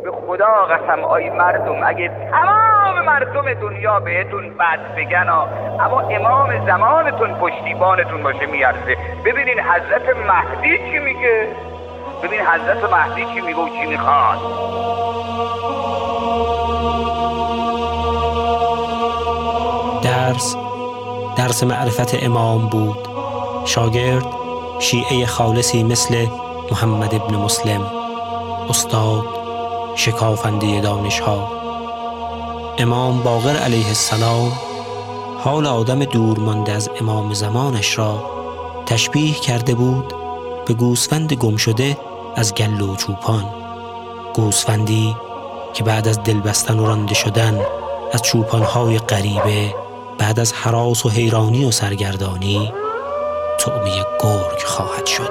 به خدا قسم آی مردم، اگه تمام مردم دنیا بهتون بد بگن اما امام زمانتون پشتیبانتون باشه میارزه. ببینین حضرت مهدی چی میگه، ببین حضرت مهدی چی میگه و چی میخواد. درس معرفت امام بود. شاگرد شیعه خالصی مثل محمد ابن مسلم، استاد شکافنده دانش‌ها. امام باقر علیه السلام حال آدم دور مانده از امام زمانش را تشبیه کرده بود به گوسفند گم شده از گله و چوپان. گوسفندی که بعد از دل بستن و رانده شدن از چوپان‌های غریبه، بعد از هراس و حیرانی و سرگردانی طعمه گرگ خواهد شد.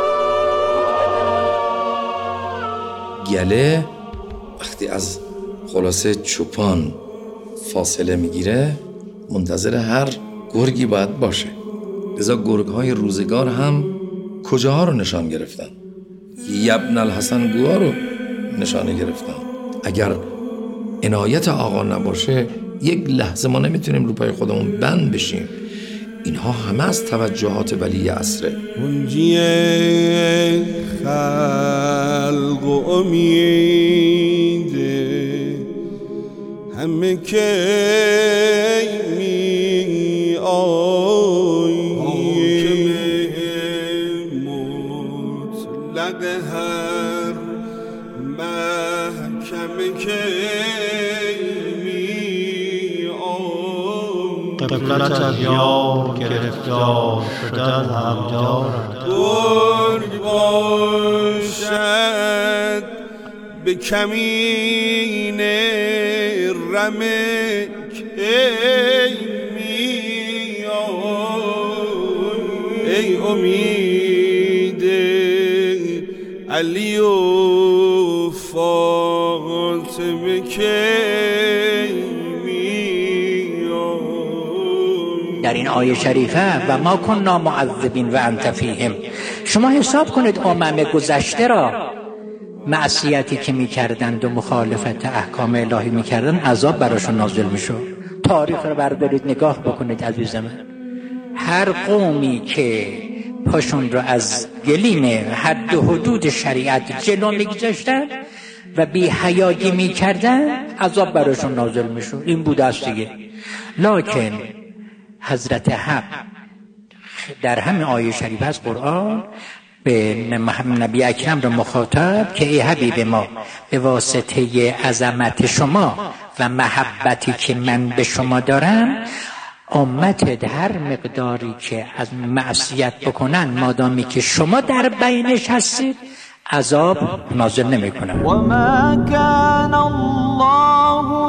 گله وقتی از خلاصه چوپان فاصله میگیره منتظر هر گرگی باید باشه. لذا گرگ‌های روزگار هم کجاها رو نشان گرفتن؟ یبن الحسن گوها رو نشانه گرفتن. اگر عنایت آقا نباشه یک لحظه ما نمیتونیم رو پای خودمون بند بشیم. اینها همه از توجهات ولی عصره. منجی خلق و امیده همه که می آیی حاکم مطلق هر محکمه که قبلت از یار گرفتار شدن هم دارد. گرگ باشد به کمین رمک ای امید علی و فاطمه که در این آیه شریفه و ما کننا معذبین و انت فیهم. شما حساب کنید امم گذشته را معصیتی که میکردند و مخالفت احکام الهی میکردند عذاب براشون نازل میشد. تاریخ رو بردارید نگاه بکنید عزیز من. هر قومی که پاشون رو از گلیم حد و حدود شریعت جلو میگذاشتن و بی حیایی میکردن عذاب براشون نازل میشد. این بود است دیگه. لکن حضرت حق در همه آیه شریف از قرآن به نبی اکرم رو مخاطب که ای حبیب ما، به واسطه عظمت شما و محبتی که من به شما دارم، امت هر مقداری که از معصیت بکنن مادامی که شما در بینش هستید عذاب نازل نمی کنن. و ما کان الله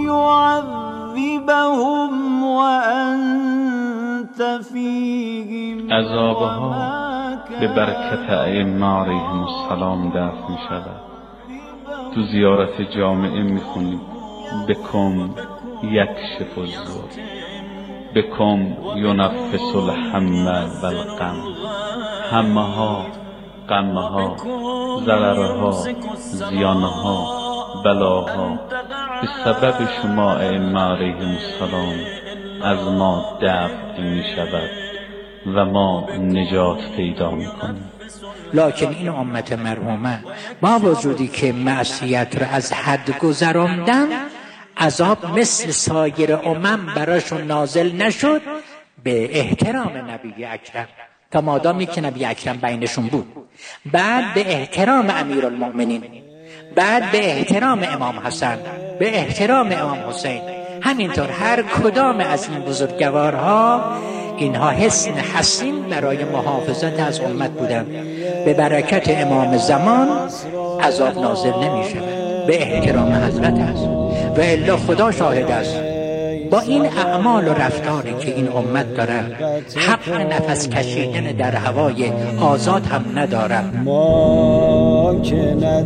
لیعذبهم و انت فیهم. عذابها به برکت ائمه علیهم السلام دفع می شود. تو زیارت جامعه می خونید بکم یکشف الضر، بکم ینفس الهم و الغم. همه ها، غمه ها، ضررها، زیانها، بلاها به سبب شما ائمه علیهم السلام از ما دفع می شود و ما نجات پیدا می کنیم. لکن این امت مرحومه با وجودی که معصیت را از حد گذراندن، عذاب مثل سایر امم براشون نازل نشد به احترام نبی اکرم، تا مادامی که نبی اکرم بینشون بود. بعد به احترام امیرالمؤمنین، بعد به احترام امام حسن، به احترام امام حسین. همینطور هر کدام از این بزرگوارها اینها حصن حصین برای محافظت از امت بودند. به برکت امام زمان عذاب نازل نمی شود، به احترام حضرت است. و الا خدا شاهد است با این اعمال و رفتاری که این امت دارد حق نفس کشیدن در هوای آزاد هم ندارد. ما که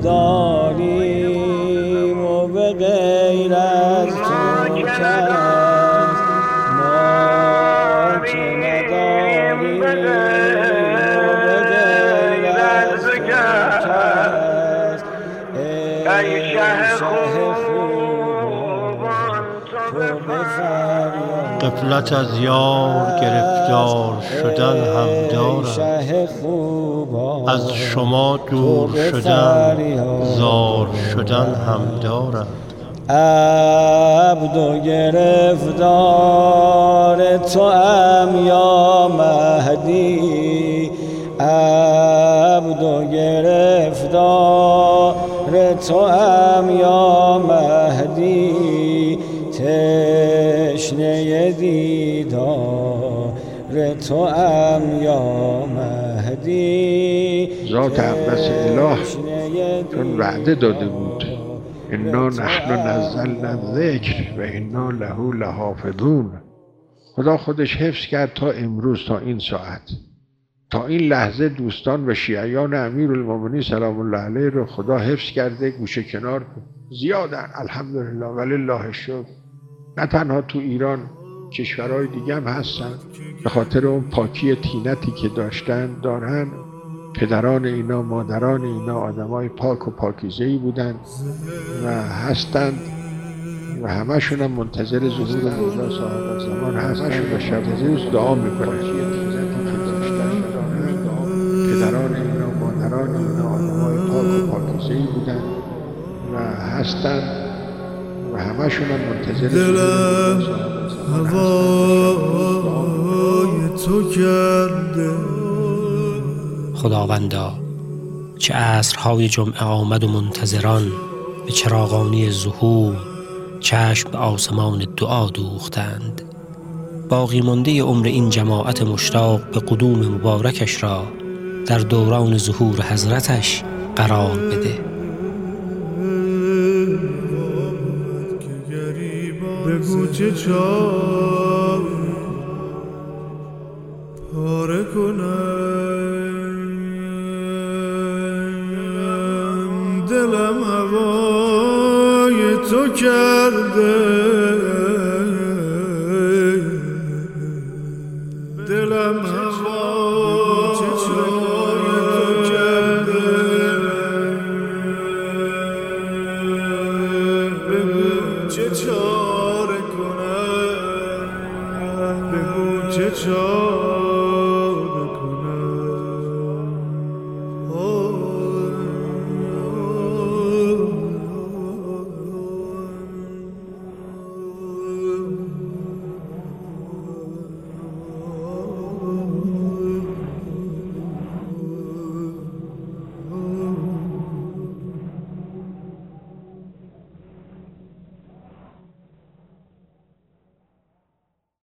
نداریم و به غیر از تو کس، ما که نداریم و به غیر از تو کس، ای شه خوبان تو به فریاد غفلت از یار گرفتار شدن هم دارد، از شما دور شدن زار شدن هم دارد. عبد و گرفتار تو ام یا مهدی، عبد و گرفتار تو ام یا مهدی، تشنه دیدار تو ام یا مهدی. ذات اقدس اله چون وعده داده بود انا نحن نزلنا الذکر و انا له لحافظون، خدا خودش حفظ کرد تا امروز، تا این ساعت، تا این لحظه دوستان و شیعیان امیرالمومنین سلام الله علیه رو خدا حفظ کرده. گوشه کنار زیادن الحمدلله ولله الشکر، نه تنها تو ایران، کشورهای دیگه هم هستن، به خاطر اون پاکی طینتی که دارن. پدران اینا، مادران اینا آدمای پاک و پاکیزه‌ای بودن و هستند و همشون هم منتظر ظهور مولا صاحب زمان هستند و شب روز دعا میکنن. پدران اینا، مادران اینا آدمای پاک و پاکیزه‌ای بودن و هستند و همشون هم منتظر ظهور هوای تو کرده. خداوندا چه عصرهای جمعه آمد و منتظران به چراغانی ظهور چشم به آسمان دعا دوختند. باقی مانده عمر این جماعت مشتاق به قدوم مبارکش را در دوران ظهور حضرتش قرار بده. بگو چه چار پاره کنم، دلم هوای تو کرده.